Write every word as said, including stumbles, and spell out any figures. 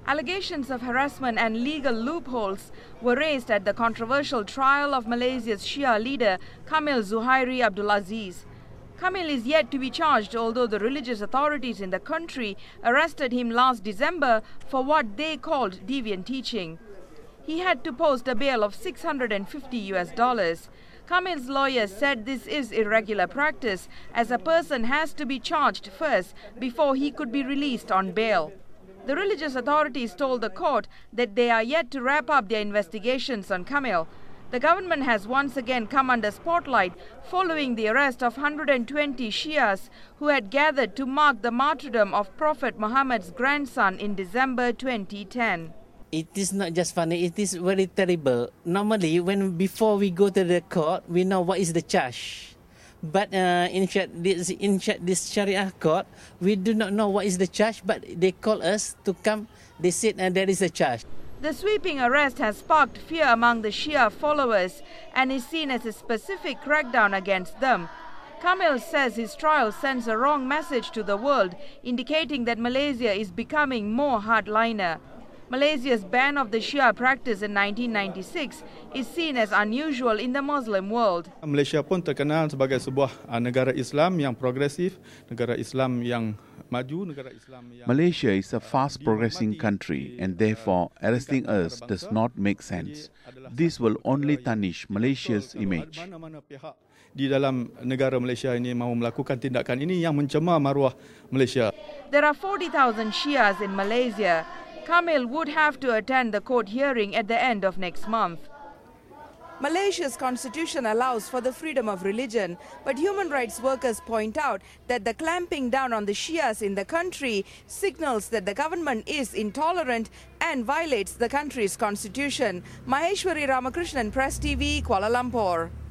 Allegations of harassment and legal loopholes were raised at the controversial trial of Malaysia's Shia leader Kamil Zuhairi Abdulaziz. Kamil is yet to be charged, although the religious authorities in the country arrested him last December for what they called deviant teaching. He had to post a bail of six hundred fifty U S dollars. Kamil's lawyers said this is irregular practice, as a person has to be charged first before he could be released on bail. The religious authorities told the court that they are yet to wrap up their investigations on Kamil. The government has once again come under spotlight following the arrest of one hundred twenty Shias who had gathered to mark the martyrdom of Prophet Muhammad's grandson in December twenty ten. It is not just funny, it is very terrible. Normally, when before we go to the court, we know what is the charge. But uh, in, this, in this Sharia court, we do not know what is the charge, but they call us to come. They said uh, there is a charge. The sweeping arrest has sparked fear among the Shia followers and is seen as a specific crackdown against them. Kamil says his trial sends a wrong message to the world, indicating that Malaysia is becoming more hardliner. Malaysia's ban of the Shia practice in nineteen ninety-six is seen as unusual in the Muslim world. Malaysia pun terkenal sebagai sebuah negara Islam yang progresif, negara Islam yang maju, negara Islam yang... Malaysia is a fast-progressing country and therefore arresting us does not make sense. This will only tarnish Malaysia's image. Mana-mana pihak di dalam negara Malaysia ini mahu melakukan tindakan ini yang mencemar maruah Malaysia. There are forty thousand Shias in Malaysia. Kamil would have to attend the court hearing at the end of next month. Malaysia's constitution allows for the freedom of religion, but human rights workers point out that the clamping down on the Shias in the country signals that the government is intolerant and violates the country's constitution. Maheshwari Ramakrishnan, Press T V, Kuala Lumpur.